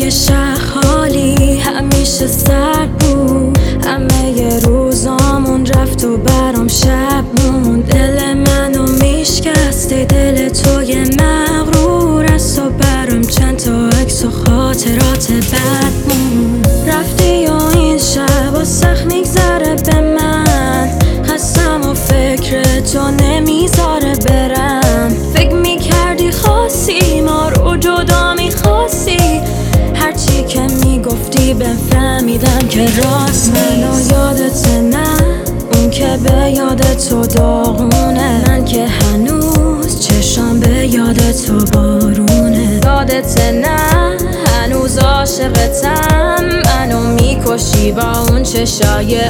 توی شهر حالی همیشه سرد بود، همه روزامون رفت و برام شب موند. دل منو میشکسته دل توی مغرور است و برام چند تا عکس و خاطرات بد موند. رفتی و این شب و سخت میگذره به من، خستم و فکر تو نمیذاره برم. فکر میکردی خواستی ما رو جدا میخواستی، هرچی که میگفتی بفهمیدم که راست. منو یادت نه اون که به یاد تو داغونه، من که هنوز چشام به یاد تو بارونه. یادت نه هنوز عاشقتم، منو میکشی با اون چشای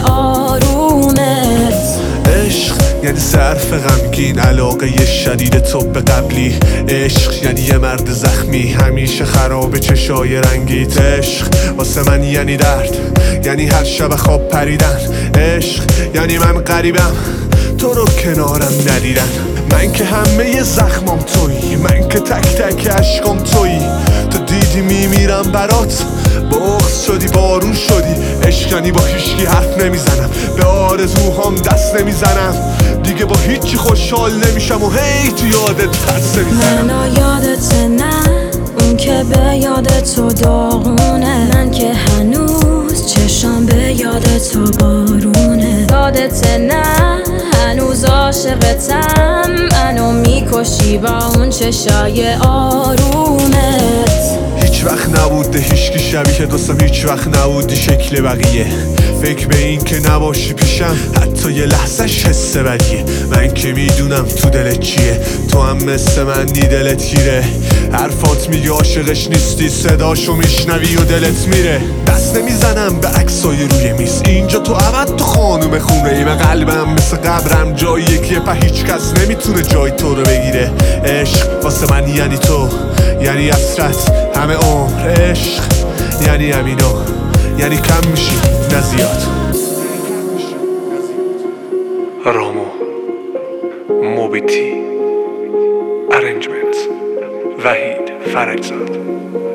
آرومت. عشق یعنی صرف غمگین، علاقه شدید تو به قبلی. عشق یعنی یه مرد زخمی همیشه خراب چشای رنگیت. عشق واسه من یعنی درد، یعنی هر شب خواب پریدن. عشق یعنی من غریبم تو رو کنارم ندیدن. من که همه زخمام تویی، من که تک تک عشقام تویی. تو دیدی میمیرم برات، بغض شدی بارون شدی. عشق یعنی با هیچکی حرف نمیزنم، به آرزوهام دست نمیزنم. دیگه با هیچی خوشحال نمیشم و هی تو یادت پس نمیزنم. منو یادت نه اون که به یاد تو داغونه، من که هنوز چشام به یاد تو بارونه. یادت نه هنوز عاشقتم، منو میکشی با اون چشای آرومت. هیچ وقت نبوده هیچکی شبیه دوستم، هیچ وقت نبودی شکل بقیه. فکر به این که نباشی پیشم حتی یه لحظهش حس بدیه. من که میدونم تو دلت چیه، تو هم مثل من نی دلت گیره. حرفات میگه عاشقش نیستی، صداشو میشنوی و دلت میره. دست نمیزنم به عکسای روی میز، اینجا تو ابد تو خانوم خونه ای. و قلبم مثل قبرم جاییه که هیچ کس نمیتونه جای تو رو بگیره. عشق واسه من یعنی تو، یعنی حسرت همه عمر. عشق یعنی همینو، یعنی کم میشی نه زیاد. رامو موبیتی ارنجمنت وحید فرجزاد.